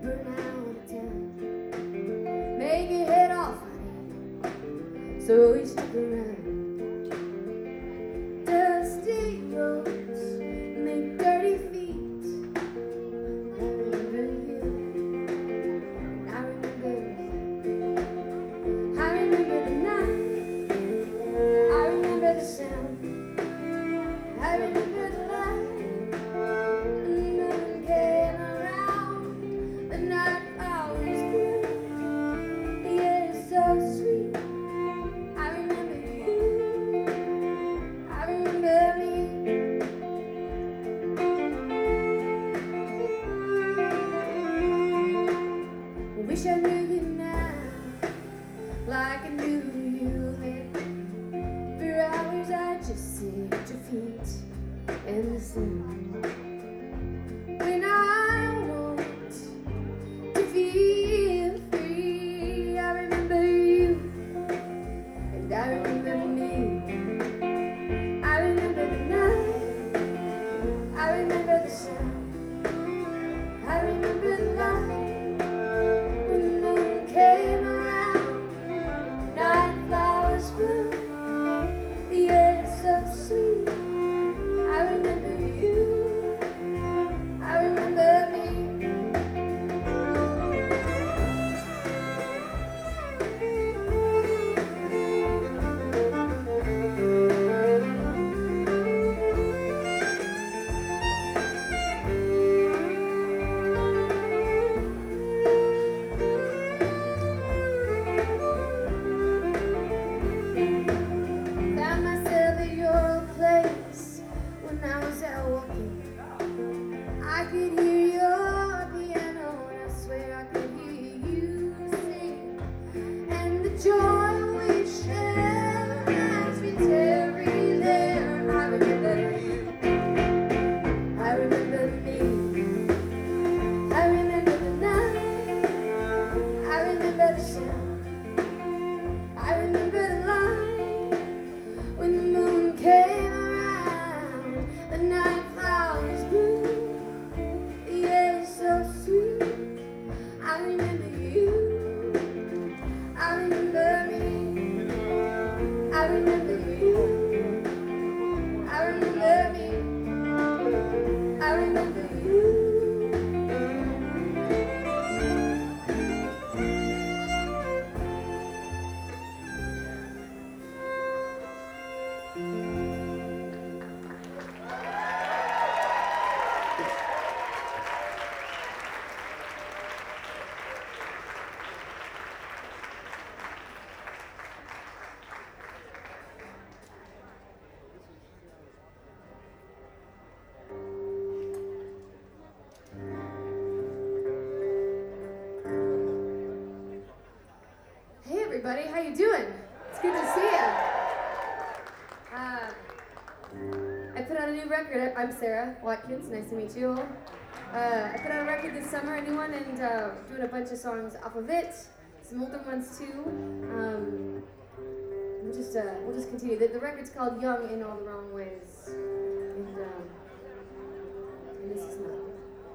burn out of town. Make your head off, honey, so you stick around. Dusty roads make dirty feet. I remember you, and I remember you. I remember the night, I remember the sound, I remember the light. The moon came around, the night flowers grew. The air is so sweet. I remember you, I remember me. I wish I knew you now, like I knew you then. For hours I just sit at your feet and listen. When I want to feel free, I remember you, and I remember me. I remember the night, I remember the sound, I remember the light. When the moon came around, night flowers grew. The air is so sweet. I remember you, I remember me. Found myself at your old place when I was out walking. I could hear your piano, and I swear I could hear you sing. And the joy we share has been every there. I remember you, I remember me. I remember the night, I remember the sound, I remember the light. When the moon came around, the night flowers grew. The air is so sweet. I remember you, I remember me. I remember you, I remember me. I remember you. Hey everybody, how you doing? It's good to see you. I put out a new record. I'm Sarah Watkins. Nice to meet you all. I put out a record this summer, a new one, and doing a bunch of songs off of it. Some older ones too. We'll just continue. The record's called Young in All the Wrong Ways.